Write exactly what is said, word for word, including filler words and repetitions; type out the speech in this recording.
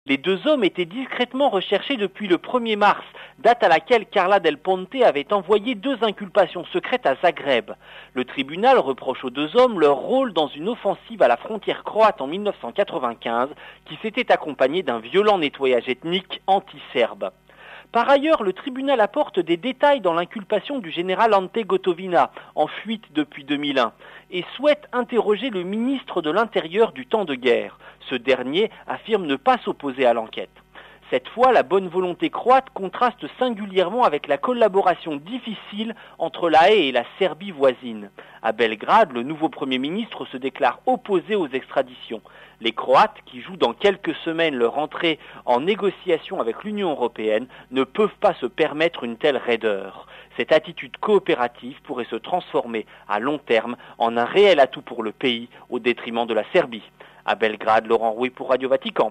Les deux hommes étaient discrètement recherchés depuis le premier mars, date à laquelle Carla Del Ponte avait envoyé deux inculpations secrètes à Zagreb. Le tribunal reproche aux deux hommes leur rôle dans une offensive à la frontière croate en mille neuf cent quatre-vingt-quinze qui s'était accompagnée d'un violent nettoyage ethnique anti-serbe. Par ailleurs, le tribunal apporte des détails dans l'inculpation du général Ante Gotovina, en fuite depuis deux mille un, et souhaite interroger le ministre de l'Intérieur du temps de guerre. Ce dernier affirme ne pas s'opposer à l'enquête. Cette fois, la bonne volonté croate contraste singulièrement avec la collaboration difficile entre la Haye et la Serbie voisine. À Belgrade, le nouveau Premier ministre se déclare opposé aux extraditions. Les Croates, qui jouent dans quelques semaines leur entrée en négociation avec l'Union européenne, ne peuvent pas se permettre une telle raideur. Cette attitude coopérative pourrait se transformer à long terme en un réel atout pour le pays au détriment de la Serbie. À Belgrade, Laurent Rouy pour Radio Vatican.